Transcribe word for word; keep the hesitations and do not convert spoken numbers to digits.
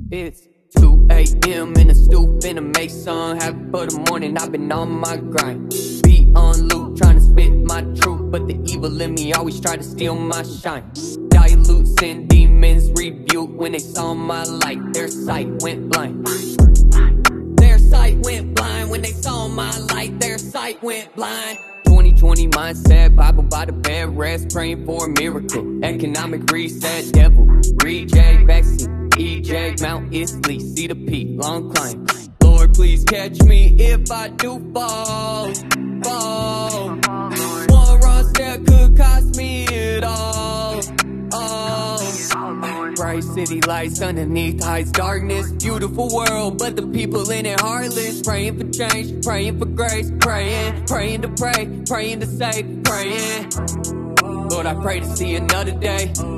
It's two A M in the stoop, finna make some happen for the morning. I've been on my grind, be on loop, trying to spit my truth, but the evil in me always try to steal my shine. Dilutes and demons rebuke when they saw my light. Their sight went blind. Their sight went blind when they saw my light. Their sight went blind. twenty twenty mindset, Bible by the bed rest, praying for a miracle. Economic reset, devil reject, vaccine, E J, Mount Isley, see the peak, long climb. Lord, please catch me if I do fall, fall. One wrong step could cost me it all, all. Bright city lights underneath hides darkness. Beautiful world, but the people in it heartless. Praying for change, praying for grace, praying, praying to pray, praying to save, praying. Lord, I pray to see another day.